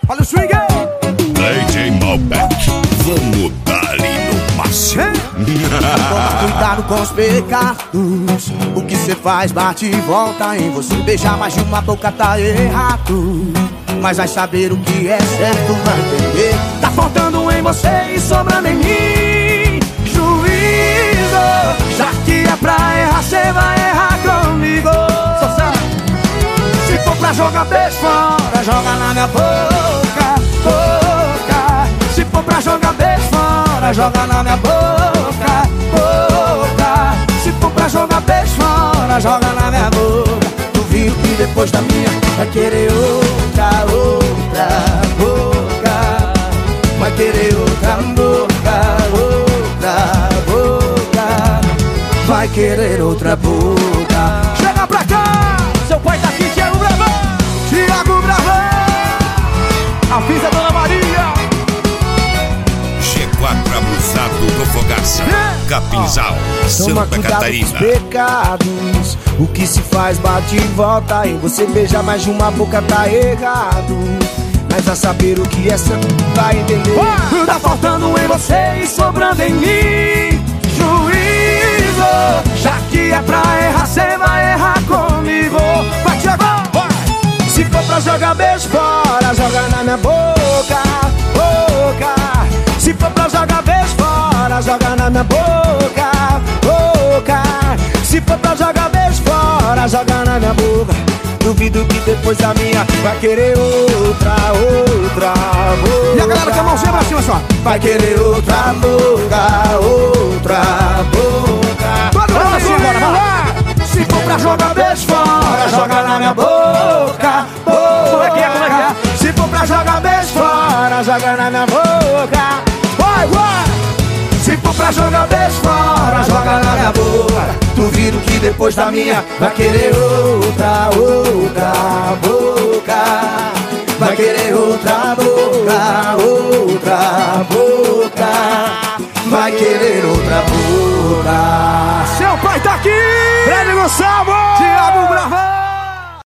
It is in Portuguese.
Olha o swing. DJ Malbec, vamos dar-lhe no máximo. Toma cuidado com os pecados. O que cê faz bate e volta em você. Beijar mais de uma boca tá errado, mas vai saber o que é certo, vai entender. Tá faltando em você e sobrando em mim juízo. Já que é pra errar, cê vai errar comigo. Se for pra jogar beijo fora, joga na minha boca, boca. Se for pra jogar beijo fora, joga na minha boca, boca. Se for pra jogar beijo fora, joga na minha boca. Duvido que depois da minha vai querer outra boca. Vai querer outra boca, outra boca. Vai querer outra boca. Chega pra cá, seu pai tá aqui, Thiago Bravão. Thiago Bravão, avisa Dona Maria. G4 abusado do Fogaça, Capinzal, Santa Catarina. Toma cuidado com os pecados. O que se faz bate e volta. E você beijar mais de uma boca tá errado, mas vai saber o que é certo, vai entender. Tá faltando em você e sobrando em mim juízo. Já que é pra errar, cê vai errar comigo. Vai, Thiago, vai. Se for pra jogar beijo fora, joga na minha boca, boca. Se for pra jogar beijo fora, joga na minha boca, boca. Se for pra jogar beijo fora, joga na minha boca. Duvido que depois da minha vai querer outra boca. E a galera com a mãozinha pra cima só. Vai querer outra boca, outra boca. Todo mundo assim agora, vai lá. Se for pra jogar beijo fora, joga na minha boca, boca. Como é que é? Se for pra jogar beijo fora, joga na minha boca. Vai, vai. Se for pra jogar beijo fora, joga na minha boca. Duvido que depois da minha vai querer outra boca. Vai querer outra boca, outra boca. Vai querer outra boca. Seu pai tá aqui. Grande Gonçalves, Thiago Bravão.